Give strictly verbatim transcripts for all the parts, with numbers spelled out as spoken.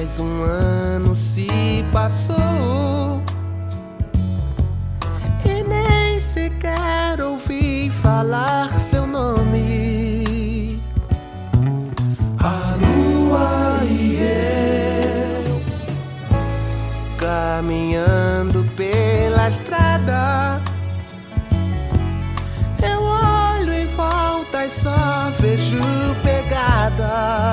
Mais um ano se passou e nem sequer ouvi falar seu nome. A lua e eu caminhando pela estrada, eu olho em volta e só vejo pegadas,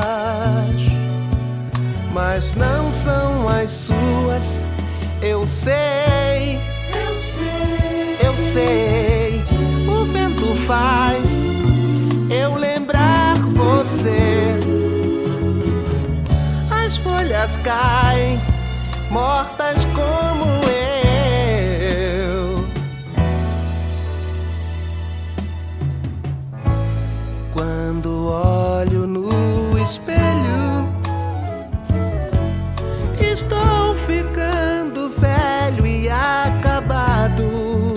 mas não são as suas. Eu sei, eu sei, eu sei. O vento faz eu lembrar você. As folhas caem mortas como eu. Quando olho no espelho, estou ficando velho e acabado.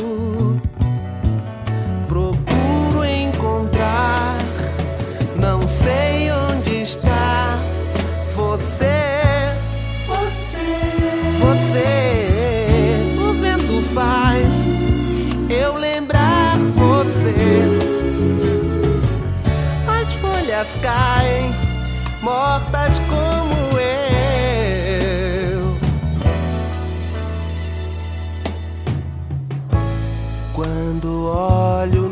Procuro encontrar, não sei onde está você, você, você. O vento faz eu lembrar você. As folhas caem mortas como eu. Quando olho